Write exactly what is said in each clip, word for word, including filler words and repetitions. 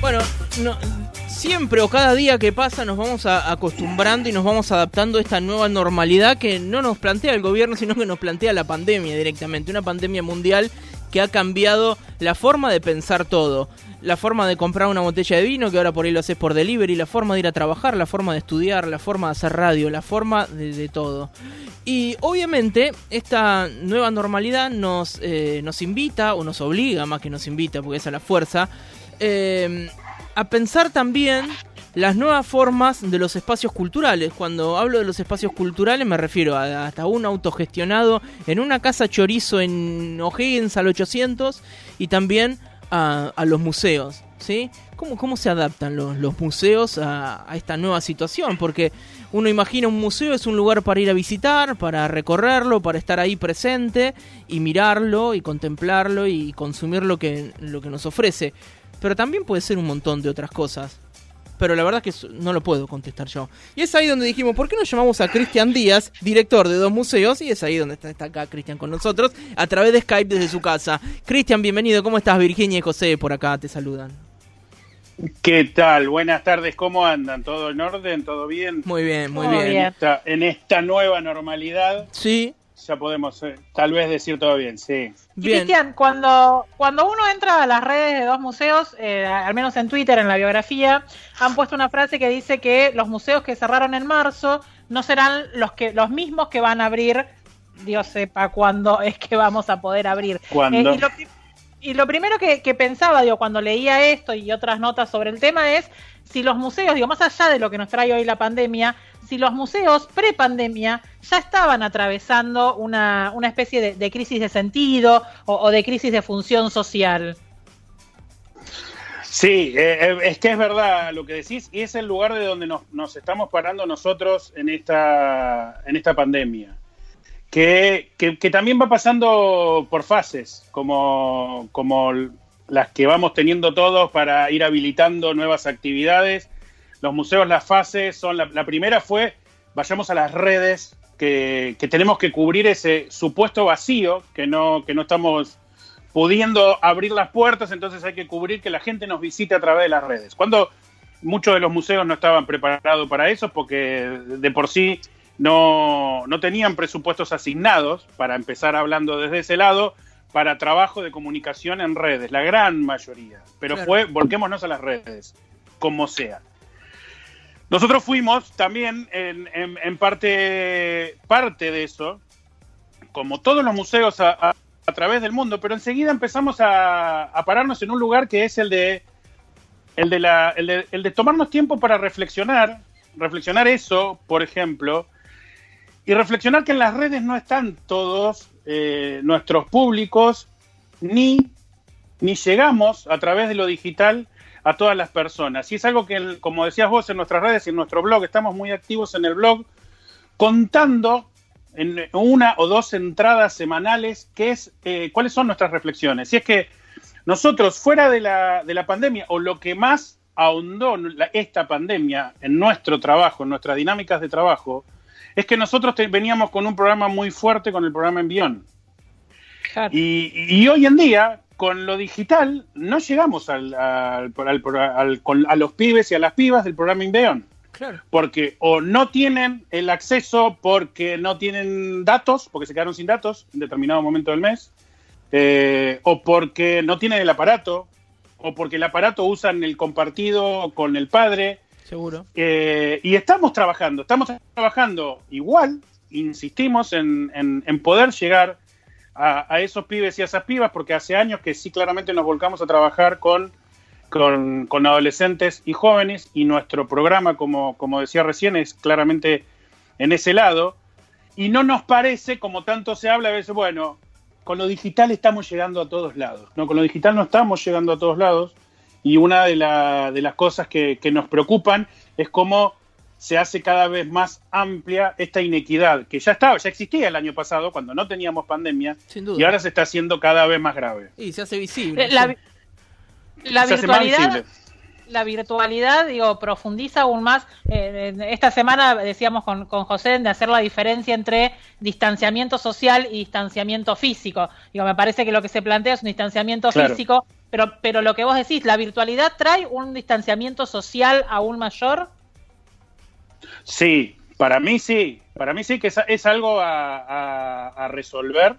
Bueno, no, siempre o cada día que pasa nos vamos a, acostumbrando y nos vamos adaptando a esta nueva normalidad que no nos plantea el gobierno, sino que nos plantea la pandemia directamente. Una pandemia mundial que ha cambiado la forma de pensar todo. La forma de comprar una botella de vino, que ahora por ahí lo haces por delivery, la forma de ir a trabajar, la forma de estudiar, la forma de hacer radio, la forma de, de todo. Y obviamente esta nueva normalidad nos, eh, nos invita, o nos obliga, más que nos invita, porque es a la fuerza, eh, a pensar también las nuevas formas de los espacios culturales. Cuando hablo de los espacios culturales me refiero a hasta un autogestionado en una casa chorizo en O'Higgins al ochocientos y también a, a los museos, ¿sí? ¿Cómo, cómo se adaptan los, los museos a, a esta nueva situación? Porque uno imagina un museo es un lugar para ir a visitar, para recorrerlo, para estar ahí presente y mirarlo y contemplarlo y consumir lo que, lo que nos ofrece. Pero también puede ser un montón de otras cosas. Pero la verdad es que no lo puedo contestar yo. Y es ahí donde dijimos, ¿por qué no llamamos a Cristian Díaz, director de dos museos? Y es ahí donde está, está acá Cristian con nosotros, a través de Skype desde su casa. Cristian, bienvenido. ¿Cómo estás? Virginia y José por acá te saludan. ¿Qué tal? Buenas tardes. ¿Cómo andan? ¿Todo en orden? ¿Todo bien? Muy bien, muy Muy bien. bien. En esta, en esta nueva normalidad. Sí. Ya podemos eh, tal vez decir todo bien, sí. Bien. Cristian, cuando, cuando uno entra a las redes de dos museos, eh, al menos en Twitter, en la biografía, han puesto una frase que dice que los museos que cerraron en marzo no serán los que los mismos que van a abrir, Dios sepa cuándo es que vamos a poder abrir. ¿Cuándo? Eh, y, lo, y lo primero que, que pensaba, digo, cuando leía esto y otras notas sobre el tema es si los museos, digo, más allá de lo que nos trae hoy la pandemia, si los museos pre-pandemia ya estaban atravesando una, una especie de, de crisis de sentido o, o de crisis de función social. Sí, eh, es que es verdad lo que decís, y es el lugar de donde nos, nos estamos parando nosotros en esta, en esta pandemia, que, que, que también va pasando por fases, como, como las que vamos teniendo todos para ir habilitando nuevas actividades. Los museos, las fases son, la, la primera fue, vayamos a las redes, que, que tenemos que cubrir ese supuesto vacío, que no, que no estamos pudiendo abrir las puertas, entonces hay que cubrir que la gente nos visite a través de las redes. Cuando muchos de los museos no estaban preparados para eso, porque de por sí no, no tenían presupuestos asignados, para empezar hablando desde ese lado, para trabajo de comunicación en redes, la gran mayoría. Pero claro, fue, volquémonos a las redes, como sea. Nosotros fuimos también en, en, en parte, parte de eso, como todos los museos a, a, a través del mundo, pero enseguida empezamos a, a pararnos en un lugar que es el de, el, de la, el, de, el de tomarnos tiempo para reflexionar, reflexionar eso, por ejemplo, y reflexionar que en las redes no están todos eh, nuestros públicos, ni, ni llegamos a través de lo digital a todas las personas. Y es algo que, como decías vos, en nuestras redes y en nuestro blog, estamos muy activos en el blog, contando en una o dos entradas semanales qué es, eh, cuáles son nuestras reflexiones. Y es que nosotros, fuera de la, de la pandemia, o lo que más ahondó la, esta pandemia en nuestro trabajo, en nuestras dinámicas de trabajo, es que nosotros te, veníamos con un programa muy fuerte, con el programa Envión. Claro. Y, y hoy en día, con lo digital, no llegamos al, al, al, al, al, a los pibes y a las pibas del programa Envión. Claro. Porque o no tienen el acceso porque no tienen datos, porque se quedaron sin datos en determinado momento del mes, eh, o porque no tienen el aparato, o porque el aparato usan el compartido con el padre. Seguro. Eh, y estamos trabajando, estamos trabajando igual, insistimos en, en, en poder llegar a, a esos pibes y a esas pibas, porque hace años que sí claramente nos volcamos a trabajar con, con, con adolescentes y jóvenes, y nuestro programa, como, como decía recién, es claramente en ese lado, y no nos parece, como tanto se habla a veces, bueno, con lo digital estamos llegando a todos lados. No, con lo digital no estamos llegando a todos lados, y una de, la, de las cosas que, que nos preocupan es cómo se hace cada vez más amplia esta inequidad, que ya estaba, ya existía el año pasado, cuando no teníamos pandemia, sin duda, y ahora se está haciendo cada vez más grave. Y se hace visible. La, la se virtualidad, hace más visible. La virtualidad, digo, profundiza aún más. Eh, esta semana decíamos con, con José de hacer la diferencia entre distanciamiento social y distanciamiento físico. Digo, me parece que lo que se plantea es un distanciamiento claro. físico, Pero, pero lo que vos decís, ¿la virtualidad trae un distanciamiento social aún mayor? Sí, para mí sí, para mí sí que es, es algo a, a, a resolver,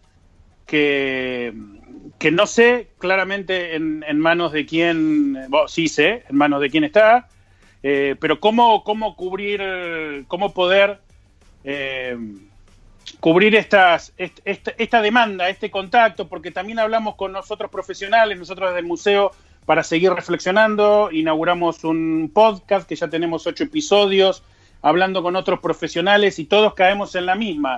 que, que no sé claramente en, en manos de quién, bueno, sí sé, en manos de quién está, eh, pero cómo, cómo cubrir, cómo poder eh, cubrir estas, esta, esta demanda, este contacto, porque también hablamos con nosotros profesionales, nosotros desde el museo, para seguir reflexionando. Inauguramos un podcast que ya tenemos ocho episodios, hablando con otros profesionales, y todos caemos en la misma,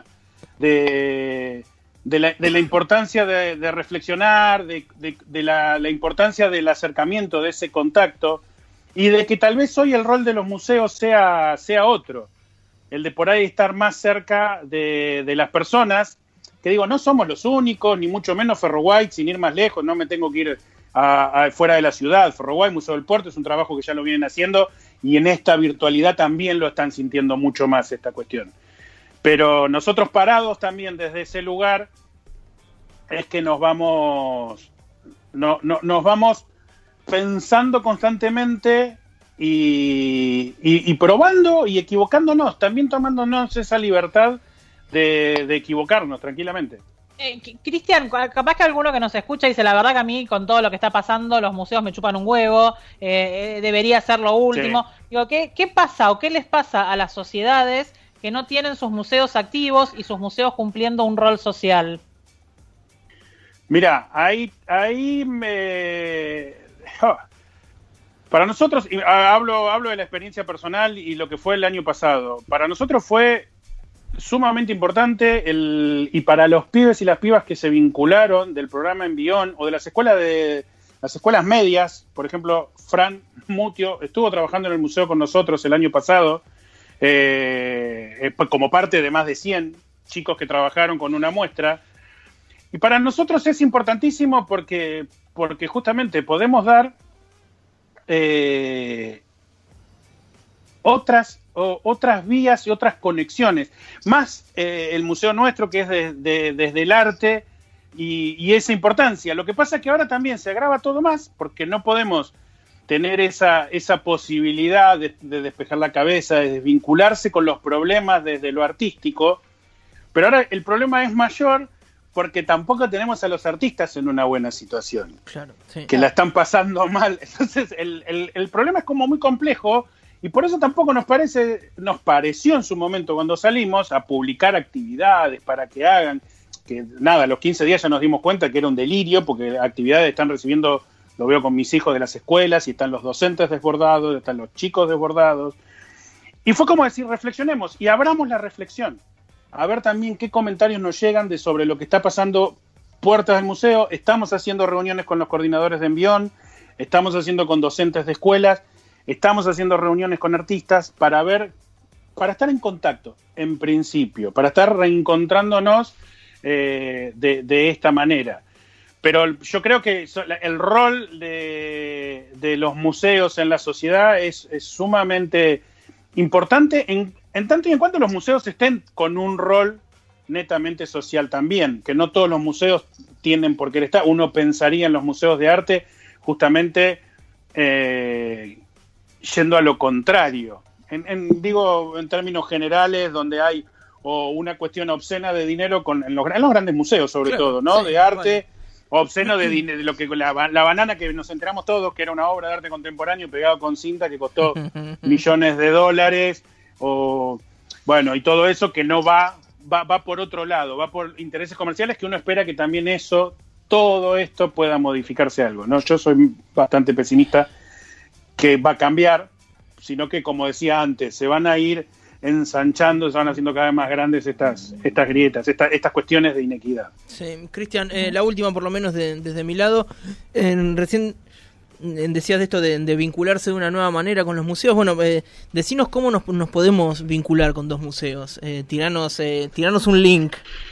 de, de, la, de la importancia de, de reflexionar, de, de, de la, la importancia del acercamiento, de ese contacto, y de que tal vez hoy el rol de los museos sea, sea otro, el de por ahí estar más cerca de, de las personas, que digo, no somos los únicos, ni mucho menos Ferroguay, sin ir más lejos, no me tengo que ir a, a, fuera de la ciudad. Ferroguay, Museo del Puerto, es un trabajo que ya lo vienen haciendo, y en esta virtualidad también lo están sintiendo mucho más esta cuestión. Pero nosotros parados también desde ese lugar es que nos vamos, no, no, nos vamos pensando constantemente y, y, y probando y equivocándonos, también tomándonos esa libertad de, de equivocarnos tranquilamente. Eh, Cristian, capaz que alguno que nos escucha dice, la verdad que a mí con todo lo que está pasando los museos me chupan un huevo, eh, debería ser lo último. Sí. Digo, ¿qué, ¿qué pasa o qué les pasa a las sociedades que no tienen sus museos activos y sus museos cumpliendo un rol social? Mira, ahí, ahí me... Oh. Para nosotros, y hablo, hablo de la experiencia personal y lo que fue el año pasado, para nosotros fue sumamente importante, el, y para los pibes y las pibas que se vincularon del programa Envión o de las escuelas de las escuelas medias, por ejemplo, Fran Mutio estuvo trabajando en el museo con nosotros el año pasado, eh, como parte de más de cien chicos que trabajaron con una muestra, y para nosotros es importantísimo porque, porque justamente podemos dar eh, otras O otras vías y otras conexiones, más eh, el museo nuestro, que es de, de, desde el arte y, y esa importancia. Lo que pasa es que ahora también se agrava todo más, porque no podemos tener esa, esa posibilidad de, de despejar la cabeza, de desvincularse con los problemas desde lo artístico, pero ahora el problema es mayor porque tampoco tenemos a los artistas en una buena situación, claro, sí. que la están pasando mal. Entonces el, el, el problema es como muy complejo. Y por eso tampoco nos parece, nos pareció en su momento cuando salimos a publicar actividades para que hagan, que nada, a los quince días ya nos dimos cuenta que era un delirio, porque actividades están recibiendo, lo veo con mis hijos de las escuelas, y están los docentes desbordados, están los chicos desbordados. Y fue como decir, reflexionemos y abramos la reflexión, a ver también qué comentarios nos llegan de sobre lo que está pasando puertas del museo. Estamos haciendo reuniones con los coordinadores de Envión, estamos haciendo con docentes de escuelas, estamos haciendo reuniones con artistas para ver, para estar en contacto, en principio, para estar reencontrándonos eh, de, de esta manera. Pero yo creo que el rol de, de los museos en la sociedad es, es sumamente importante en, en tanto y en cuanto los museos estén con un rol netamente social también, que no todos los museos tienen por qué estar. Uno pensaría en los museos de arte justamente Eh, yendo a lo contrario, en, en, digo en términos generales, donde hay o una cuestión obscena de dinero con, en, los, en los grandes museos sobre claro, todo, ¿no? Sí, de arte, vale. Obsceno de dinero, de lo que la, la banana que nos enteramos todos que era una obra de arte contemporáneo pegado con cinta que costó millones de dólares, o bueno, y todo eso que no va, va, va por otro lado, va por intereses comerciales, que uno espera que también eso, todo esto pueda modificarse algo, ¿no? Yo soy bastante pesimista que va a cambiar, sino que, como decía antes, se van a ir ensanchando, se van haciendo cada vez más grandes estas estas grietas, esta, estas cuestiones de inequidad. Sí, Cristian, eh, la última por lo menos de, desde mi lado, eh, recién eh, decías de esto de, de vincularse de una nueva manera con los museos. Bueno, eh, decinos cómo nos, nos podemos vincular con dos museos, eh, tiranos, eh, tiranos un link.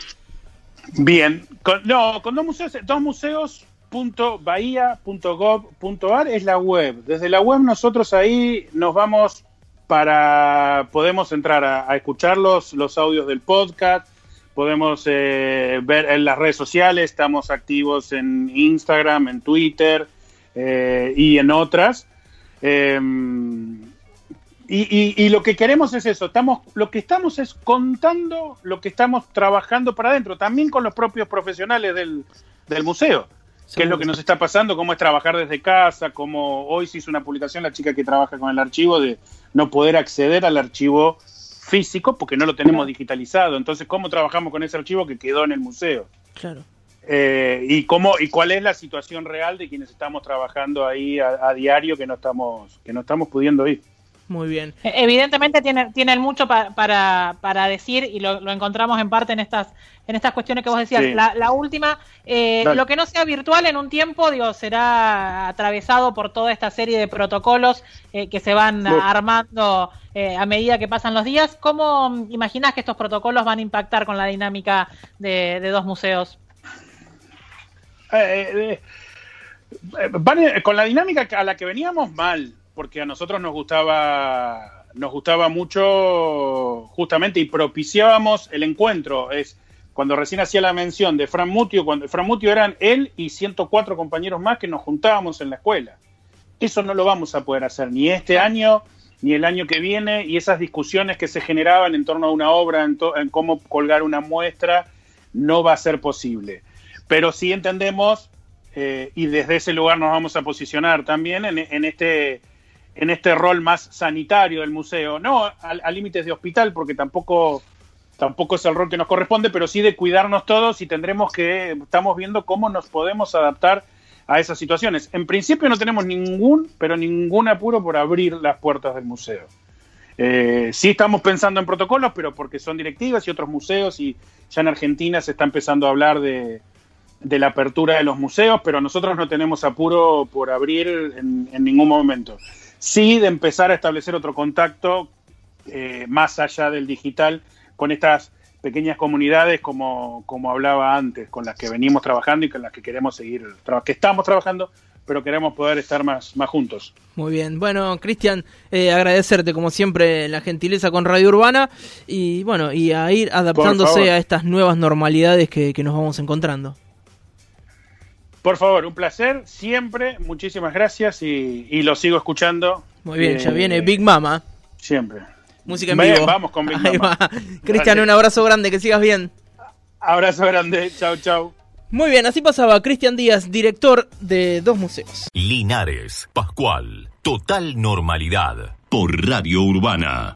Bien, con, no, con dos museos, dos museos punto bahía punto gov punto ar es la web. Desde la web nosotros ahí nos vamos para, podemos entrar a, a escuchar los, los audios del podcast, podemos eh, ver en las redes sociales, estamos activos en Instagram, en Twitter eh, y en otras. Eh, y, y, y lo que queremos es eso, estamos, lo que estamos es contando lo que estamos trabajando para adentro, también con los propios profesionales del, del museo. ¿Qué es lo que nos está pasando? ¿Cómo es trabajar desde casa? Como hoy se hizo una publicación, la chica que trabaja con el archivo, de no poder acceder al archivo físico porque no lo tenemos digitalizado. Entonces, ¿cómo trabajamos con ese archivo que quedó en el museo? Claro. Eh, y cómo y cuál es la situación real de quienes estamos trabajando ahí a, a diario que no estamos que no estamos pudiendo ir. Muy bien. Evidentemente tienen, tienen mucho pa, para, para decir y lo, lo encontramos en parte en estas en estas cuestiones que vos decías. Sí. La, la última, eh, lo que no sea virtual en un tiempo, digo, será atravesado por toda esta serie de protocolos eh, que se van Uf. armando eh, a medida que pasan los días. ¿Cómo imaginás que estos protocolos van a impactar con la dinámica de, de dos museos? Eh, eh, van, con la dinámica a la que veníamos mal, porque a nosotros nos gustaba nos gustaba mucho justamente y propiciábamos el encuentro. Es cuando recién hacía la mención de Fran Mutio, cuando Fran Mutio eran él y ciento cuatro compañeros más que nos juntábamos en la escuela. Eso no lo vamos a poder hacer ni este año ni el año que viene, y esas discusiones que se generaban en torno a una obra, en, to- en cómo colgar una muestra, no va a ser posible. Pero sí entendemos, eh, y desde ese lugar nos vamos a posicionar también en, en este en este rol más sanitario del museo, no a, a límites de hospital, porque tampoco, tampoco es el rol que nos corresponde, pero sí de cuidarnos todos, y tendremos que, estamos viendo cómo nos podemos adaptar a esas situaciones. En principio no tenemos ningún, pero ningún apuro por abrir las puertas del museo. Eh, sí estamos pensando en protocolos, pero porque son directivas y otros museos, y ya en Argentina se está empezando a hablar de, de la apertura de los museos, pero nosotros no tenemos apuro por abrir en, en ningún momento. Sí, de empezar a establecer otro contacto eh, más allá del digital con estas pequeñas comunidades, como, como hablaba antes, con las que venimos trabajando y con las que queremos seguir, tra- que estamos trabajando, pero queremos poder estar más, más juntos. Muy bien. Bueno, Cristian, eh, agradecerte como siempre la gentileza con Radio Urbana y bueno, y a ir adaptándose a estas nuevas normalidades que, que nos vamos encontrando. Por favor, un placer, siempre, muchísimas gracias y, y lo sigo escuchando. Muy bien, eh, ya viene Big Mama. Siempre. Música en bien, vivo. Vamos con Big Ahí Mama. Cristian, un abrazo grande, que sigas bien. Abrazo grande, chau, chau. Muy bien, así pasaba Cristian Díaz, director de dos museos. Linares, Pascual, total normalidad por Radio Urbana.